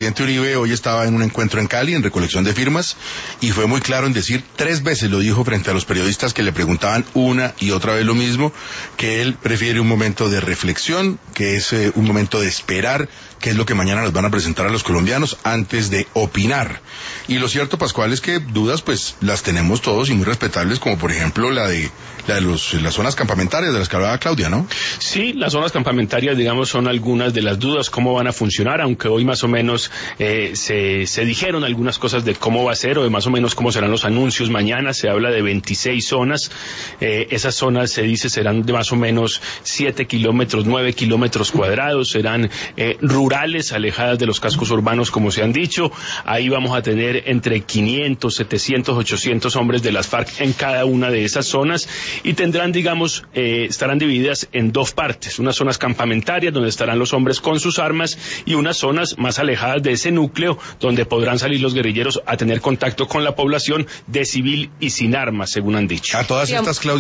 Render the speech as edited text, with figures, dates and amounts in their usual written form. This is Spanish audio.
presidente Uribe hoy estaba en un encuentro en Cali, en recolección de firmas, y fue muy claro en decir, 3 veces lo dijo frente a los periodistas que le preguntaban una y otra vez lo mismo, que él prefiere un momento de reflexión, que es un momento de esperar qué es lo que mañana nos van a presentar a los colombianos antes de opinar. Y lo cierto, Pascual, es que dudas pues las tenemos todos y muy respetables, como por ejemplo la de las zonas campamentarias de las que hablaba Claudia, ¿no? Sí, las zonas campamentarias, digamos, son algunas de las dudas, cómo van a funcionar, aunque hoy más o menos se dijeron algunas cosas de cómo va a ser o de más o menos cómo serán los anuncios. Mañana se habla de 26 zonas, esas zonas se dice serán de más o menos 7 kilómetros, 9 kilómetros cuadrados, serán rurales, alejadas de los cascos urbanos, como se han dicho. Ahí vamos a tener entre 500, 700, 800 hombres de las FARC en cada una de esas zonas y tendrán, digamos, estarán divididas en 2 partes, unas zonas campamentarias donde estarán los hombres con sus armas y unas zonas más alejadas de ese núcleo donde podrán salir los guerrilleros a tener contacto con la población de civil y sin armas, según han dicho. A todas estas, Claudia.